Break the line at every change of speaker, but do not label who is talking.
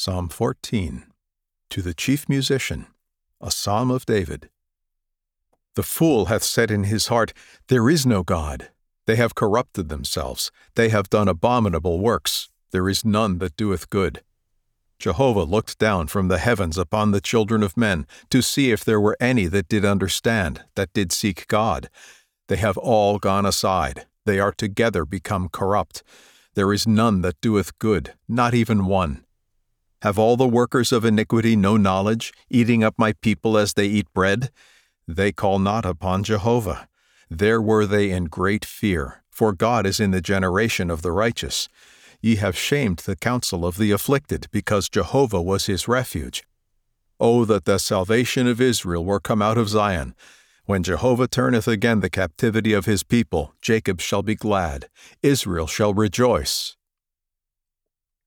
Psalm 14. To the chief musician, a psalm of David. The fool hath said in his heart, There is no God. They have corrupted themselves. They have done abominable works. There is none that doeth good. Jehovah looked down from the heavens upon the children of men, to see if there were any that did understand, that did seek God. They have all gone aside. They are together become corrupt. There is none that doeth good, not even one. Have all the workers of iniquity no knowledge, eating up my people as they eat bread? They call not upon Jehovah. There were they in great fear, for God is in the generation of the righteous. Ye have shamed the counsel of the afflicted, because Jehovah was his refuge. O that the salvation of Israel were come out of Zion! When Jehovah turneth again the captivity of his people, Jacob shall be glad, Israel shall rejoice.